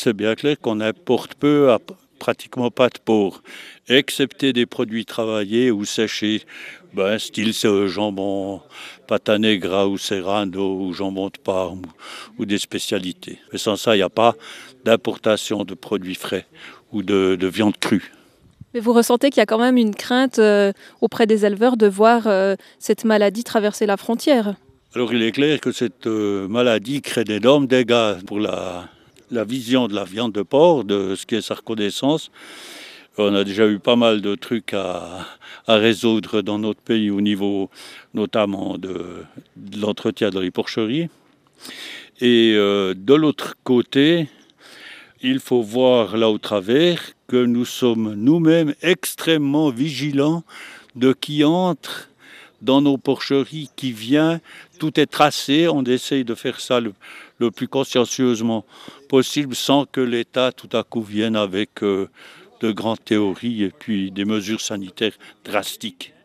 c'est bien clair qu'on importe peu à pratiquement pas de porc, excepté des produits travaillés ou séchés, style jambon pata negra ou serrano ou jambon de Parme ou des spécialités. Mais sans ça, il n'y a pas d'importation de produits frais ou de viande crue. Mais vous ressentez qu'il y a quand même une crainte auprès des éleveurs de voir cette maladie traverser la frontière? Alors il est clair que cette maladie crée d'énormes dégâts pour la vision de la viande de porc, de ce qui est sa reconnaissance. On a déjà eu pas mal de trucs à résoudre dans notre pays au niveau notamment de l'entretien dans les porcheries. Et de l'autre côté, il faut voir là au travers que nous sommes nous-mêmes extrêmement vigilants de qui entre dans nos porcheries, qui vient. Tout est tracé, on essaye de faire ça le plus consciencieusement possible sans que l'État tout à coup vienne avec de grandes théories et puis des mesures sanitaires drastiques.